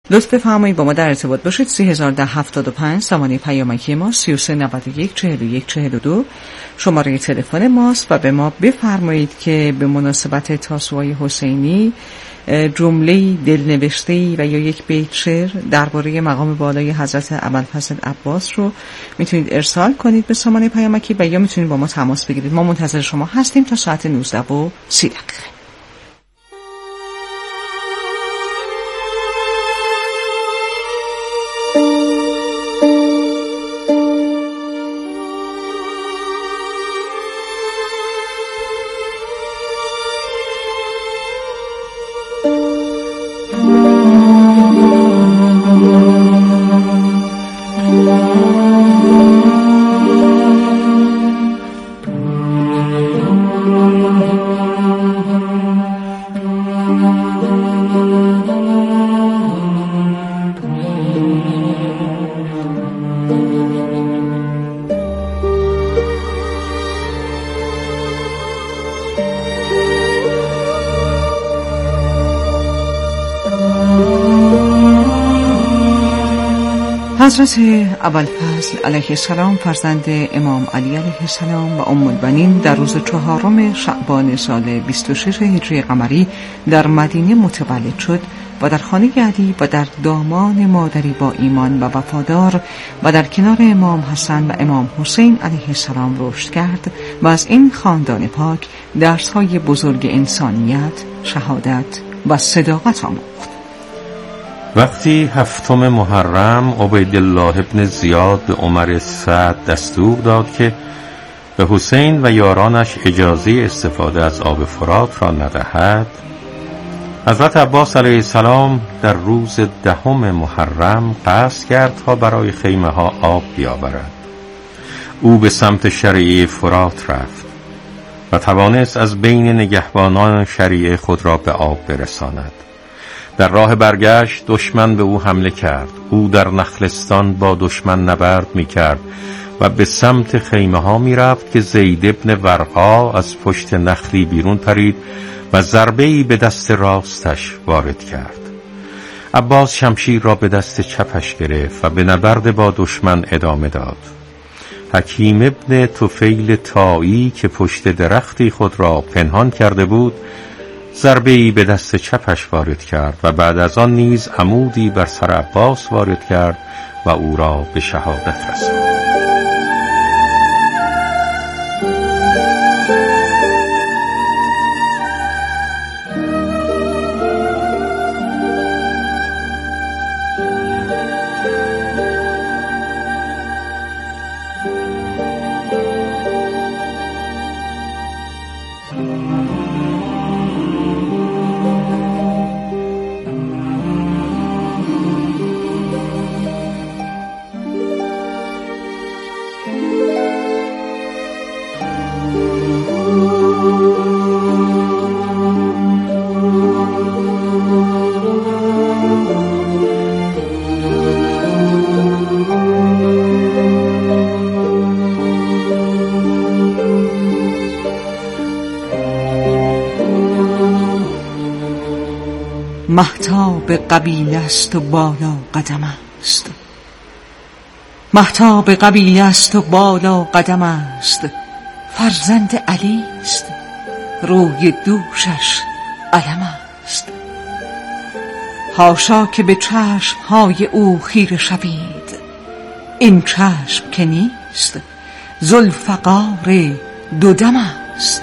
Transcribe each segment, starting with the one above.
لطف بفرمایید با ما در ارتباط باشید. 3075 زمانی پیامکی ما 3391 41 42 شماره تلفن ماست و به ما بفرمایید که به مناسبت تاسوعای حسینی جمله دلنوشته‌ای و یا یک بیت شعر درباره مقام بالای حضرت ابوالفضل عباس رو میتونید ارسال کنید به سامانه پیامکی و یا میتونید با ما تماس بگیرید. ما منتظر شما هستیم تا ساعت 19:30. حضرت ابوالفضل علیه السلام فرزند امام علی علیه السلام و ام البنین در روز 4 شعبان سال 26 هجری قمری در مدینه متولد شد و در خانه علی و در دامان مادری با ایمان و وفادار و در کنار امام حسن و امام حسین علیه السلام رشد کرد و از این خاندان پاک درس‌های بزرگ انسانیت، شهادت و صداقت آموخت. وقتی 7 محرم عبیدالله ابن زیاد به عمر سعد دستور داد که به حسین و یارانش اجازه استفاده از آب فرات را ندهد، حضرت عباس علیه السلام در روز 10 محرم قصد کرد تا برای خیمه ها آب بیاورد. او به سمت شریعه فرات رفت و توانست از بین نگهبانان شریعه خود را به آب برساند. در راه برگشت دشمن به او حمله کرد. او در نخلستان با دشمن نبرد می کرد و به سمت خیمه ها می رفت که زید ابن ورقا از پشت نخلی بیرون پرید و ضربه‌ای به دست راستش وارد کرد. عباس شمشیر را به دست چپش گرفت و به نبرد با دشمن ادامه داد. حکیم ابن طفیل طایی که پشت درختی خود را پنهان کرده بود ضربه‌ای به دست چپش وارد کرد و بعد از آن نیز عمودی بر سر عباس وارد کرد و او را به شهادت رساند. مهتاب قبیله است و بالا قدم است، مهتاب قبیله است و بالا قدم است، فرزند علی است روی دوشش علم است. حاشا که به چشم‌های او خیره شوید، این چشم که نیست ذوالفقار دو دم است.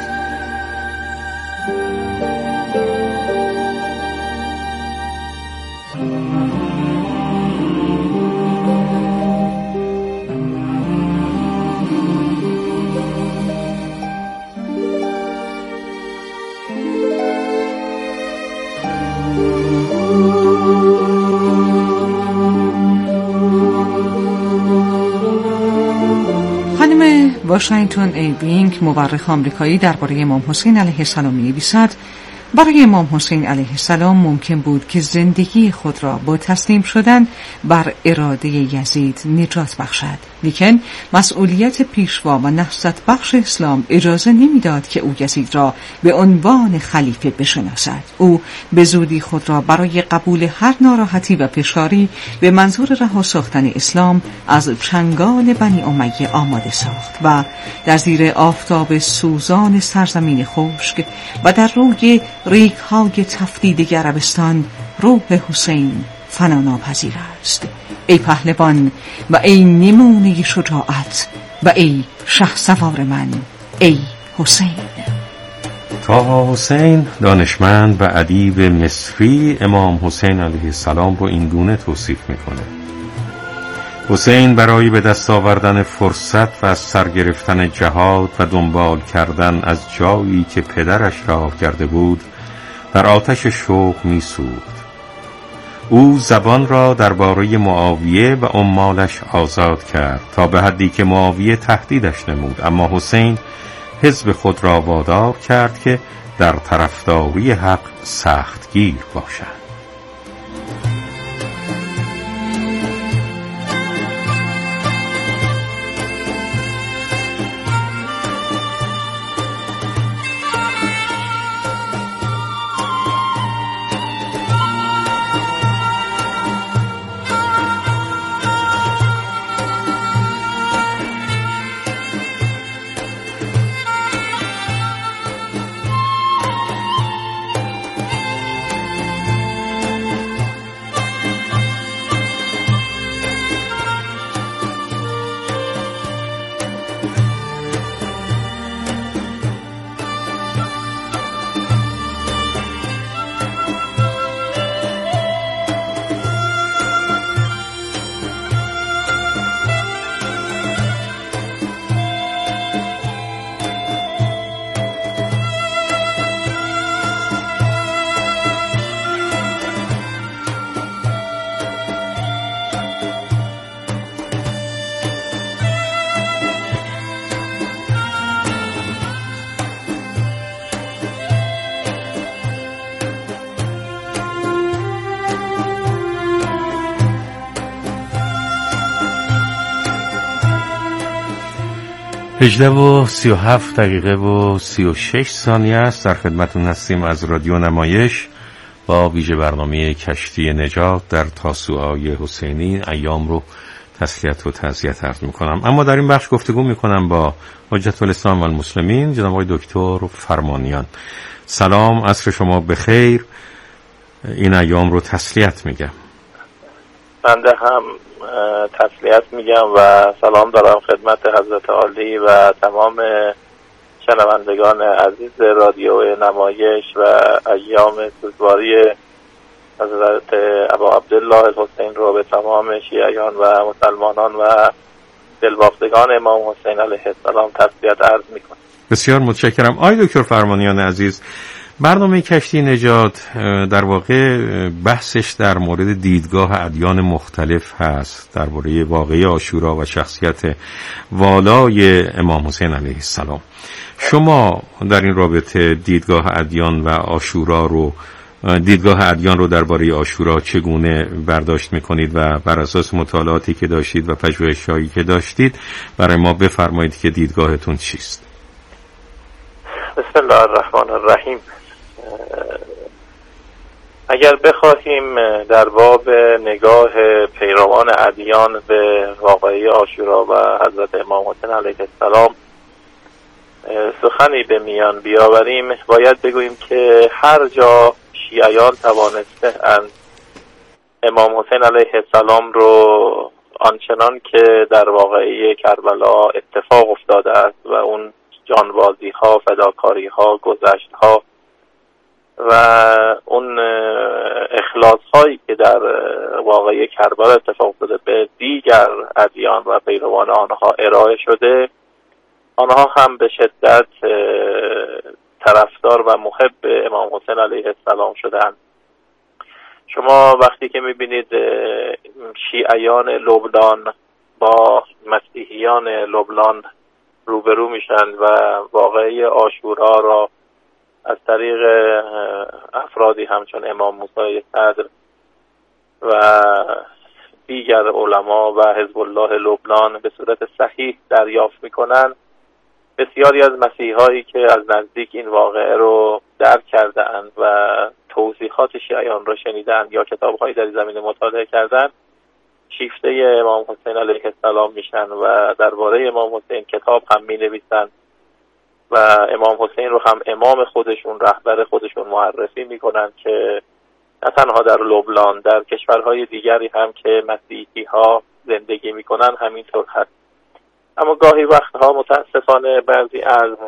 واشنگتن ایرینگ مورخ آمریکایی درباره امام حسین علیه السلام می‌نویسد: برای امام حسین علیه السلام ممکن بود که زندگی خود را با تسلیم شدن بر اراده یزید نجات بخشد، لیکن مسئولیت پیشوا و نهضت بخش اسلام اجازه نمیداد که او یزید را به عنوان خلیفه بشناسد. او به زودی خود را برای قبول هر ناراحتی و فشاری به منظور رها ساختن اسلام از چنگال بنی امیه آماده ساخت و در زیر آفتاب سوزان سرزمین خشک و در روی ریگ‌های تفدیده عربستان روح حسین فنا ناپذیر است. ای پهلوان و ای نمونه شجاعت و ای شهسوار من، ای حسین. طاها حسین، دانشمند و ادیب مصری، امام حسین علیه السلام رو این گونه توصیف میکنه: حسین برای به دست آوردن فرصت و از سر گرفتن جهاد و دنبال کردن از جایی که پدرش رها کرده بود در آتش شوق میسوخت. او زبان را درباره معاویه و عمالش آزاد کرد تا به حدی که معاویه تهدیدش نمود، اما حسین حزب خود را وادار کرد که در طرفداری حق سختگیر باشد. هجده و 37 دقیقه و 36 ثانیه است. در خدمتون هستیم از رادیو نمایش با ویژه برنامه کشتی نجات در تاسوعای حسینی. ایام رو تسلیت و تعزیت عرض میکنم، اما در این بخش گفتگو میکنم با حجت الاسلام و المسلمین جناب آقای دکتر فرمانیان. سلام، عصر شما بخیر. این ایام رو تسلیت میگم. بنده هم تسلیت میگم و سلام دارم خدمت حضرت عالی و تمام شنوندگان عزیز رادیو نمایش و ایام سوگواری حضرت ابا عبدالله الحسین رو به تمام شیعیان و مسلمانان و دلبافتگان امام حسین علیه السلام تسلیت عرض میکنم. بسیار متشکرم. آقای دکتر فرمانیان عزیز، برنامه کشتی نجات در واقع بحثش در مورد دیدگاه ادیان مختلف هست درباره واقعه عاشورا و شخصیت والای امام حسین علیه السلام. شما در این رابطه دیدگاه ادیان و عاشورا رو درباره عاشورا چگونه برداشت میکنید و بر اساس مطالعاتی که داشتید و پژوهش‌هایی که داشتید برای ما بفرمایید که دیدگاهتون چیست؟ بسم الله الرحمن الرحیم. اگر بخواهیم در باب نگاه پیروان ادیان به واقعه عاشورا و حضرت امام حسین علیه السلام سخنی به میان بیاوریم، باید بگوییم که هر جا شیعیان توانسته‌اند امام حسین علیه السلام رو آنچنان که در واقعه کربلا اتفاق افتاده است و اون جانبازی ها، فداکاری ها، گذشت ها و اون اخلاص هایی که در واقعه کربلا اتفاق افتاده به دیگر ادیان و پیروان آنها ارائه شده، آنها هم به شدت طرفدار و محب امام حسین علیه السلام شدند. شما وقتی که میبینید شیعیان لبنان با مسیحیان لبنان روبرو میشن و واقعه عاشورا را از طریق افرادی همچون امام موسی صدر و دیگر علما و حزب الله لبنان به صورت صحیح دریافت میکنن، بسیاری از مسیحایی که از نزدیک این واقعه رو درک کرده اند و توضیحات شیعیان رو شنیدن یا کتاب‌هایی در زمینه مطالعه کردن، شیفته امام حسین علیه السلام میشن و درباره امام حسین کتاب هم مینویسن و امام حسین رو هم امام خودشون، رهبر خودشون معرفی میکنن که نه تنها در لبنان، در کشورهای دیگری هم که مسیحی ها زندگی میکنن همینطور هست. اما گاهی وقتها متاسفانه بعضی از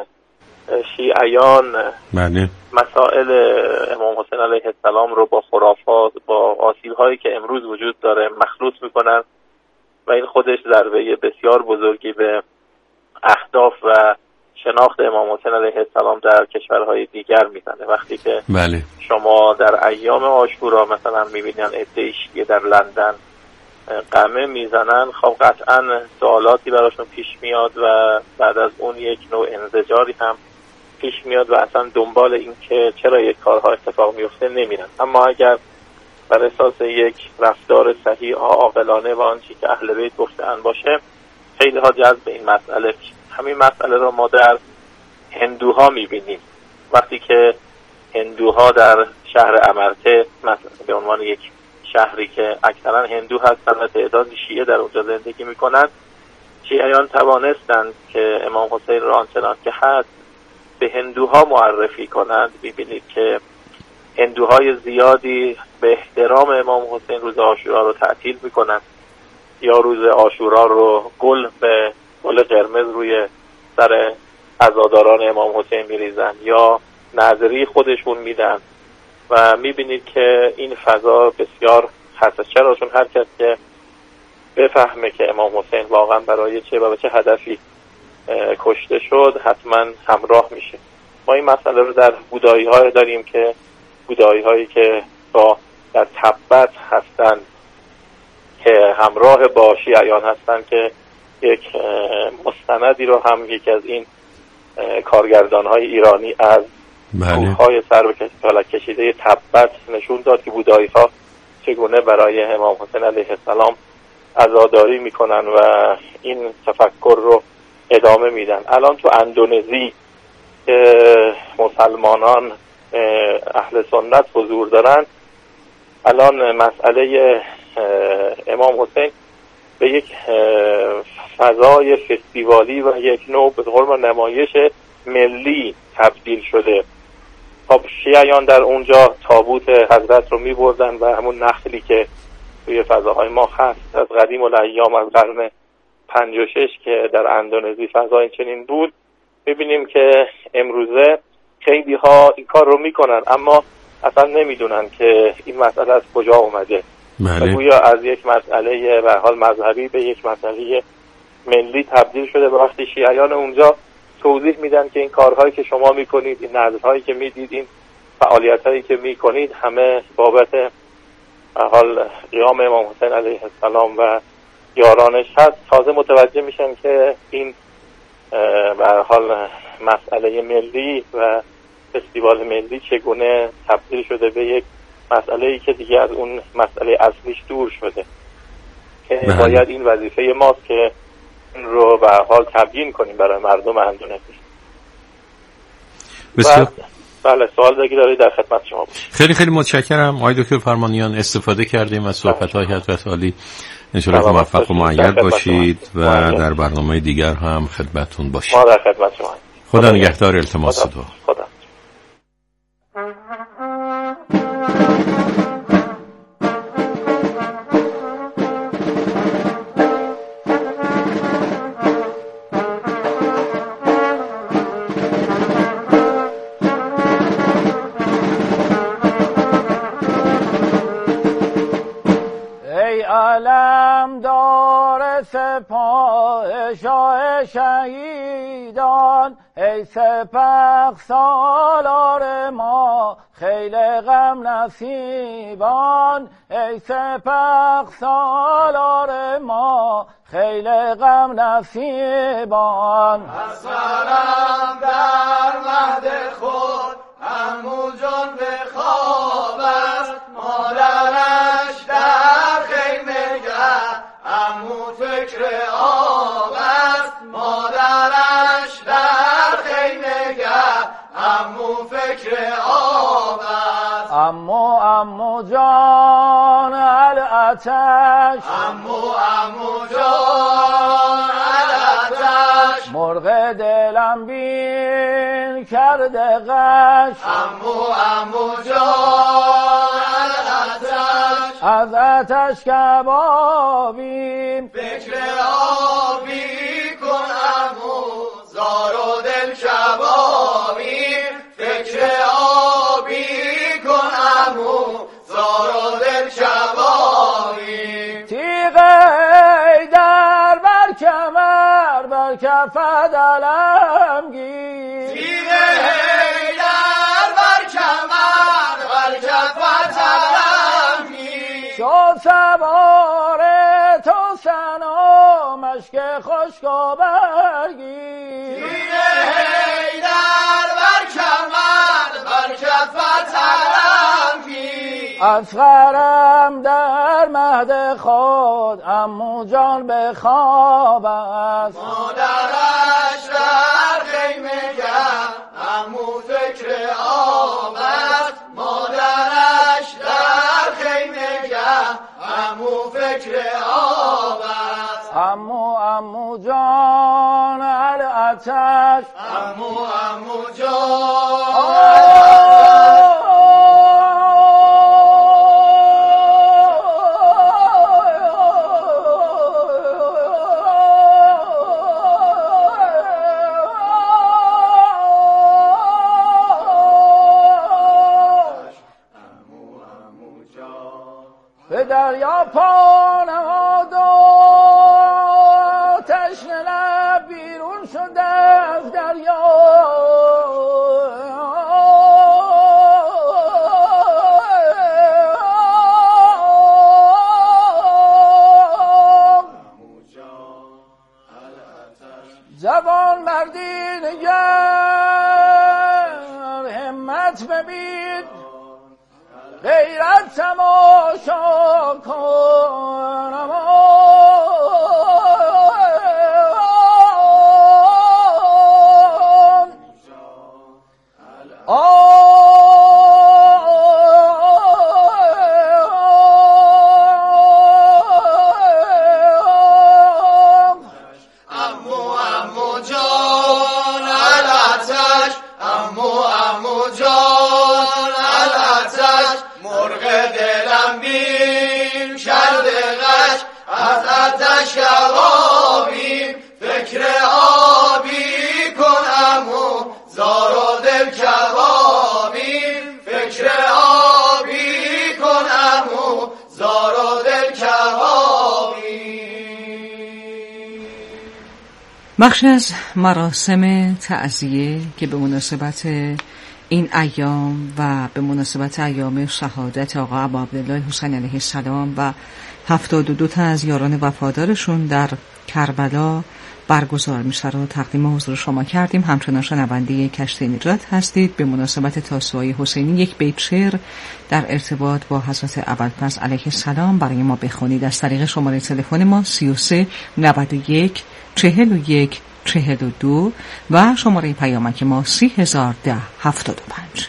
شیعیان مسائل امام حسین علیه السلام رو با خرافات، با آسیب‌هایی که امروز وجود داره مخلوط میکنن و این خودش ضربه بسیار بزرگی به اهداف و شناخت امام حسین علیه السلام در کشورهای دیگر میزنه. وقتی که شما در ایام عاشورا مثلا میبینن عده شیعه در لندن قمه میزنن، خب قطعا سوالاتی براشون پیش میاد و بعد از اون یک نوع انزجاری هم پیش میاد و اصلا دنبال این که چرا یک کارها اتفاق میفته نمیرن. اما اگر بر اساس یک رفتار صحیح عاقلانه و آنچه که اهل بیت گفتن باشه، خیلی ها جذب این مسئله میشه. همین مسئله رو ما در هندوها میبینیم. وقتی که هندوها در شهر امرته مثلا به عنوان یک شهری که اکثرا هندو هستن و تعداد شیعه در اونجا زندگی میکنن، شیعیان توانستند که امام حسین را آنچنان که هست به هندوها معرفی کنند. ببینید که هندوهای زیادی به احترام امام حسین روز عاشورا رو تعطیل میکنند یا روز عاشورا رو گل قرمز روی سر عزاداران امام حسین میریزن یا نذری خودشون میدن و میبینید که این فضا بسیار حساس. چرا؟ چون هر کس که بفهمه که امام حسین واقعا برای چه و به چه هدفی کشته شد حتما همراه میشه. ما این مسئله رو در بودایی های داریم که بودایی هایی که در تبت هستن که همراه با شیعیان هستن که یک مستندی رو هم یکی از این کارگردان های ایرانی از کوههای سر به فلک کشیده تبت نشون داد که بودایی ها چگونه برای امام حسین علیه السلام عزاداری میکنن و این تفکر رو ادامه میدن. الان تو اندونزی مسلمانان اهل سنت حضور دارن، الان مسئله امام حسین به یک فضای فستیوالی و یک نوع به قول نمایش ملی تبدیل شده. خب شیعیان در اونجا تابوت حضرت رو میبردن و همون نخلی که توی فضاهای ما هست از قدیم الایام، از قرن 5 و 6 که در اندونزی فضای چنین بود، میبینیم که امروزه خیلی ها این کار رو میکنن اما اصلا نمیدونن که این مسئله از کجا اومده. گویا از یک مسئله به حال مذهبی به یک مسئله ملی تبدیل شده و وقتی شیعیان اونجا توضیح میدن که این کارهایی که شما میکنید، این نذرهایی که میدید، این فعالیتایی که میکنید همه بابت به حال قیام امام حسین علیه السلام و یارانش هست، تازه متوجه میشن که این به حال مسئله ملی و فستیوال ملی چگونه تبدیل شده به یک مسئله‌ای که دیگه از اون مسئله اصلیش دور شده که باید این وظیفه ماست که این رو به حال تبیین کنیم برای مردم اندونزی. بله سوال دیگه دارید در خدمت شما باشیم. خیلی خیلی متشکرم آقای دکتر فرمانیان، استفاده کردیم از صحبت‌های حضرت عالی. انشاءالله موفق و مؤید باشید و در برنامه دیگر هم خدمتتون باشید. ما در خدمت شما. خدا نگهدار. التماس دعا. خدا. علمدار سپاه شاه شهیدان، ای سپه سالار ما خیل غم نصیبان، ای سپه سالار ما خیل غم نصیبان. از سرم در مهد خود عمو جان به خواب است، مادرش در خیمه گه، عمو فکر آب است، مادرش در خیمه گه، عمو فکر آب است. عمو جان العطش، عمو جان العطش، مرغ دلم بین کرده غش، عمو جان العطش، از آتش کبابیم فکر آبی کن، عمو زار و دل کبابیم فکر آبی کن، عمو زار و دل کبابیم. تیغ در بر کمر بر کفت علم گیر، تیغ در بر کمر بر کفت علم گیر، شد سوار تو سنا مشک خشک و برگیر، تیغ در بر کمر بر کفت علم گیر، اصغرم در مهد خود عمو جان به خواب است، مادرش در خیمه گه، عمو فکر آب است، مادرش در خیمه گه، عمو فکر آب است. عمو جان العطش، عمو جان به دریا پا نهاد و تشنه لب بیرون شد از دریا، جوان مردی نگر همت ببین، غیرت تماشا کنم، عمو جان العطش، عمو جان العطش، مرغ دلم بین کرده غش، از آتش کبابیم فکر آبی کن، عمو زار و دل کبابیم فکر آبی کن، عمو زار و دل کبابیم. بخشی از مراسم تعزیه که به مناسبت این ایام و به مناسبت ایام شهادت آقا ابا عبدالله حسین علیه السلام و 72 تا از یاران وفادارشون در کربلا برگزار میشه رو تقدیم حضور شما کردیم. همچنان شنونده کشتی نجات هستید. به مناسبت تاسوعای حسینی یک بیت شعر در ارتباط با حضرت ابوالفضل علیه السلام برای ما بخونید از طریق شماره تلفن ما 33 91 41 42 و شماره پیامک ما 3010 75.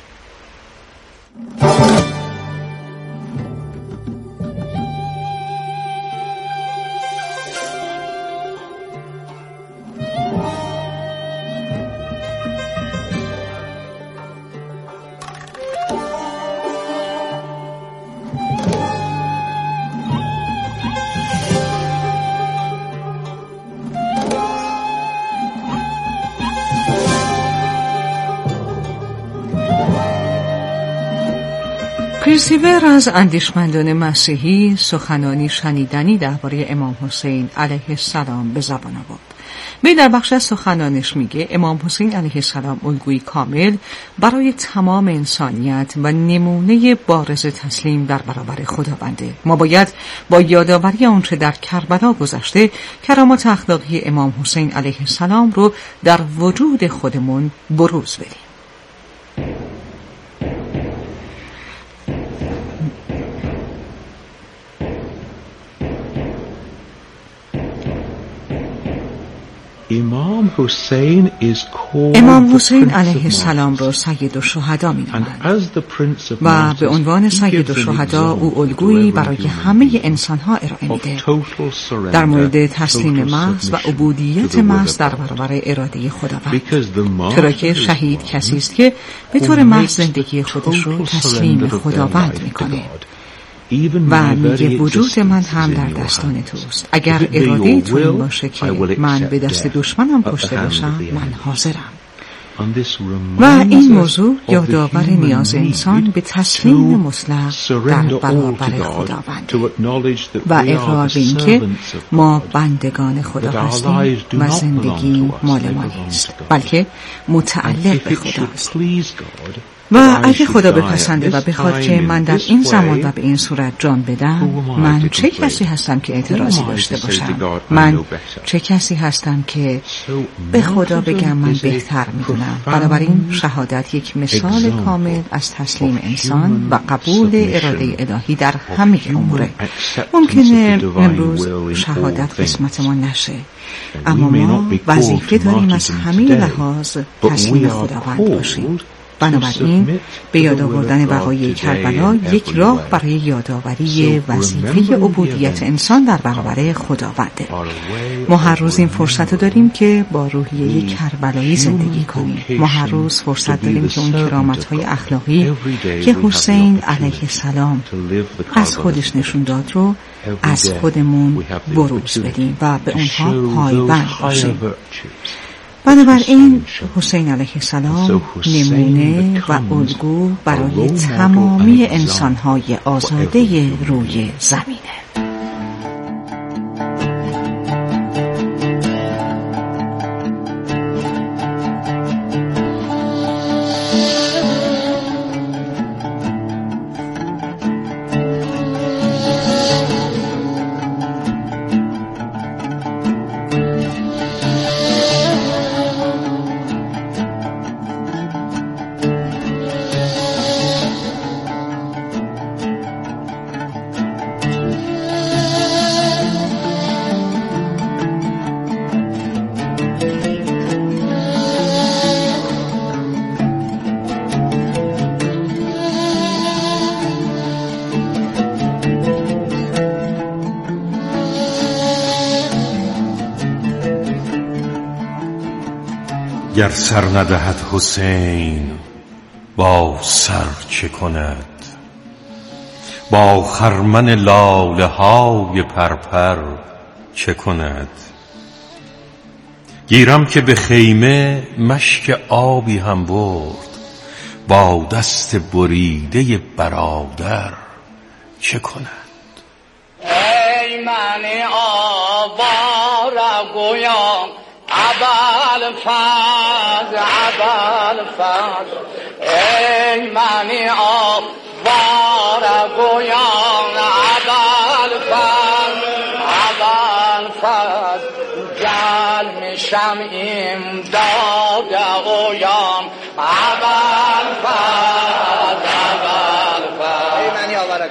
پیرسیور از اندیشمندان مسیحی سخنانی شنیدنی درباره امام حسین علیه السلام به زبان آورد. وی در بخش از سخنانش میگه امام حسین علیه السلام الگویی کامل برای تمام انسانیت و نمونه بارز تسلیم در برابر خداونده. ما باید با یادآوری آنچه در کربلا گذشته کرامات اخلاقی امام حسین علیه السلام رو در وجود خودمون بروز بدیم. امام حسین علیه السلام را سید الشهدا می‌نامند و به عنوان سید الشهدا او الگویی برای همه انسان‌ها ارائه می‌ده در مورد تسلیم محض و عبودیت محض در برابر اراده خداوند، چرا که شهید کسی است که به طور محض زندگی خودش رو تسلیم خداوند می‌کنه و میگه وجود من هم در دستان توست. اگر اراده تو این باشه که من به دست دشمنم کشته بشم، من حاضرم. و این موضوع یادآور نیاز انسان به تسلیم مطلق در برابر خداوند و اقرار به این که ما بندگان خدا هستیم و زندگی مال ما نیست بلکه متعلق به خداست. و اگه خدا بپسنده و بخواد که من در این زمان و به این صورت جان بدم، من چه کسی هستم که اعتراضی داشته باشم؟ من چه کسی هستم که به خدا بگم من بهتر میدونم؟ بنابراین شهادت یک مثال کامل از تسلیم انسان و قبول اراده الهی در همه اموره. ممکنه امروز شهادت قسمت ما نشه، اما ما وظیفه داریم از همه لحاظ تسلیم خداوند باشیم. بنابراین به یاد آوردن وقایع کربلا یک راه برای یادآوری وظیفه عبودیت انسان در برابر خداونده. ما هر روز این فرصت رو داریم که با روحیه کربلایی زندگی کنیم. ما هر روز فرصت داریم که اون کرامت‌های اخلاقی که حسین علیه السلام از خودش نشون داد رو از خودمون بروز بدیم و به اونها پایبند باشیم. بنابراین حسین علیه السلام نمونه و الگو برای تمامی انسان‌های آزاده روی زمینه. گر سر ندهد حسین با سر چه کند؟ با خرمن لاله های پرپر چه کند؟ گیرم که به خیمه مشک آبی هم برد، با دست بریده برادر چه کند؟ ای من آواره گویان عبال فاز ای من آواره گویان عبال فاز جل میشم امداد اویان عبال فاز ای من آواره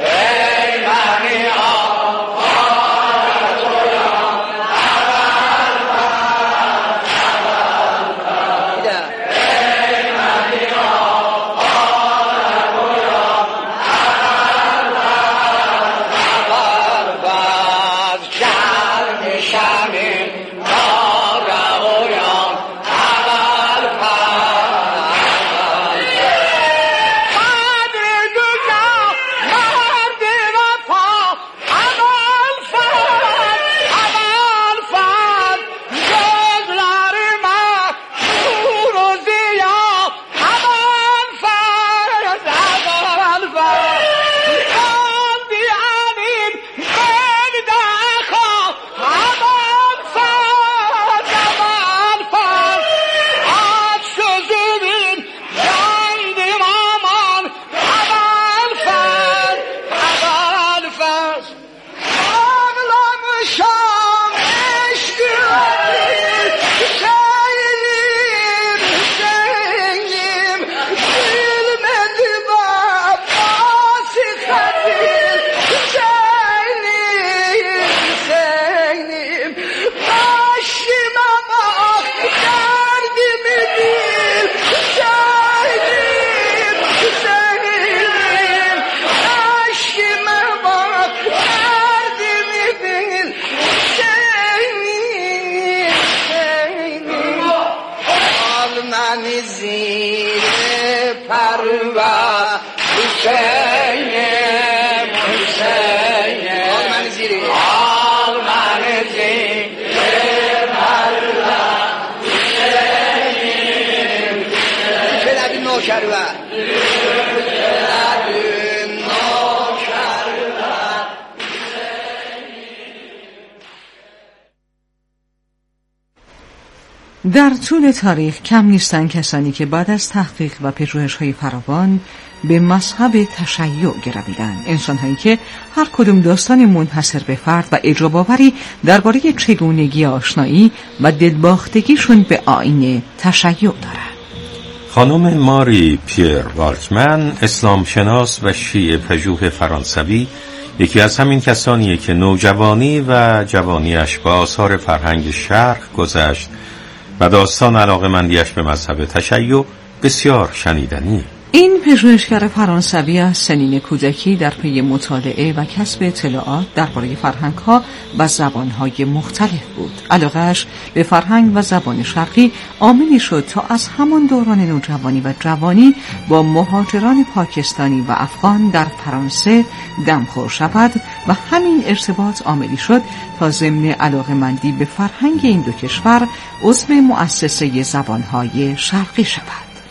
در طول تاریخ کم نیستند کسانی که بعد از تحقیق و پژوهش‌های فراوان به مذهب تشیع گرویدند. انسان‌هایی که هر کدام داستان منحصر به فرد و اعجاب‌آوری درباره چگونگی آشنایی و دلباختگیشون به آیین تشیع دارند. خانم ماری پیر والتمن، اسلام شناس و شیعه پژوه فرانسوی، یکی از همین کسانیه که نوجوانی و جوانیش با آثار فرهنگ شرق گذشت و داستان علاقه‌مندیش به مذهب تشیع بسیار شنیدنی. این پژوهشگر فرانسوی از سنین کودکی در پی مطالعه و کسب اطلاعات درباره فرهنگ‌ها و زبان‌های مختلف بود. علاقه‌اش به فرهنگ و زبان شرقی عاملی شد تا از همان دوران نوجوانی و جوانی با مهاجران پاکستانی و افغان در فرانسه دمخور شود و همین ارتباط عاملی شد تا ضمن علاقه‌مندی به فرهنگ این دو کشور عضو مؤسسه زبان‌های شرقی شود.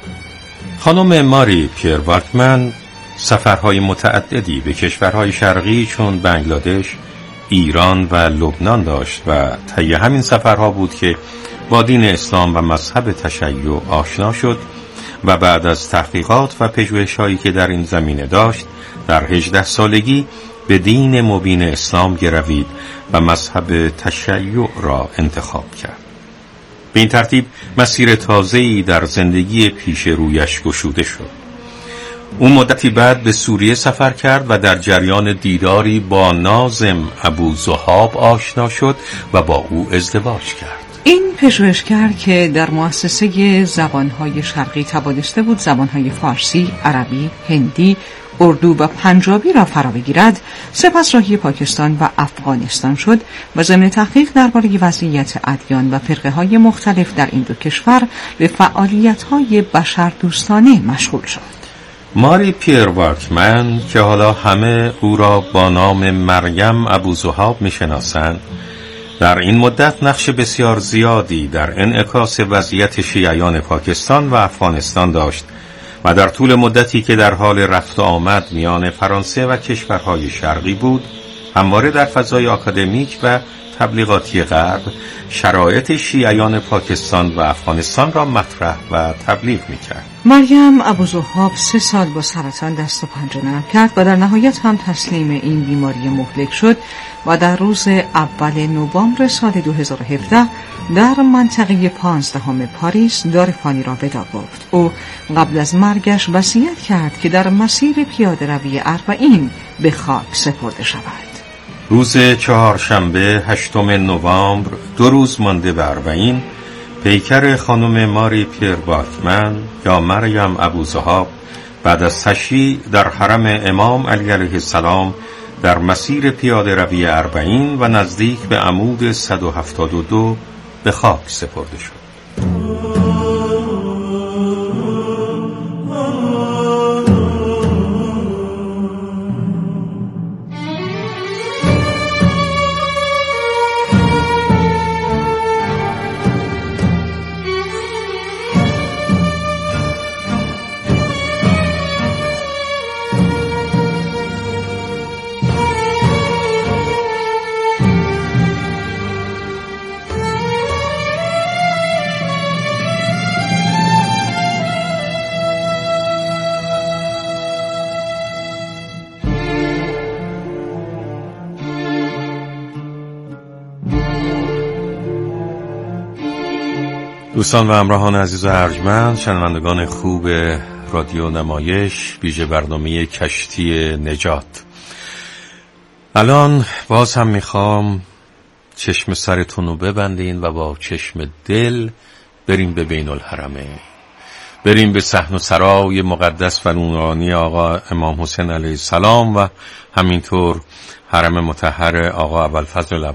خانم ماری پیر والتمن سفرهای متعددی به کشورهای شرقی چون بنگلادش، ایران و لبنان داشت و طی همین سفرها بود که با دین اسلام و مذهب تشیع آشنا شد و بعد از تحقیقات و پژوهش‌هایی که در این زمینه داشت در 18 سالگی به دین مبین اسلام گروید و مذهب تشیع را انتخاب کرد. به این ترتیب مسیر تازه‌ای در زندگی پیش رویش گشوده شد. او مدتی بعد به سوریه سفر کرد و در جریان دیداری با ناظم ابوذهاب آشنا شد و با او ازدواج کرد. این پژوهشگر که در مؤسسه زبانهای شرقی توانسته بود زبانهای فارسی، عربی، هندی، اردو و پنجابی را فرا بگیرد، سپس راهی پاکستان و افغانستان شد و ضمن تحقیق درباره وضعیت ادیان و فرقه‌های مختلف در این دو کشور به فعالیت‌های بشردوستانه مشغول شد. ماری پیر والتمن که حالا همه او را با نام مریم ابوذهاب می‌شناسند، در این مدت نقش بسیار زیادی در انعکاس وضعیت شیعیان پاکستان و افغانستان داشت و در طول مدتی که در حال رفت و آمد میان فرانسه و کشورهای شرقی بود، همواره در فضای آکادمیک و تبلیغاتی غرب شرایط شیعیان پاکستان و افغانستان را مطرح و تبلیغ میکرد. مریم ابوذهاب 3 سال با سرطان دست و پنجه نرم کرد و در نهایت هم تسلیم این بیماری مهلک شد و در روز اول نوامبر سال 2017 در منطقه 15 پاریس دار فانی را ودا گفت. او قبل از مرگش وصیت کرد که در مسیر پیاده روی اربعین به خاک سپرده شود. روز چهارشنبه 8 نوامبر، 2 روز مانده به اربعین، پیکر خانم ماری پیر والتمن یا مریم ابوذهاب بعد از تشییع در حرم امام علی علیه السلام در مسیر پیاده روی اربعین و نزدیک به عمود 172 به خاک سپرده شد. دوستان و همراهان عزیز و ارجمند، شنوندگان خوب رادیو نمایش، ویژه برنامه کشتی نجات، الان باز هم میخوام چشم سرتون رو ببندین و با چشم دل بریم به بین الحرمین، بریم به صحن و سرای مقدس و نورانی آقا امام حسین علیه السلام و همینطور حرم مطهر آقا ابوالفضل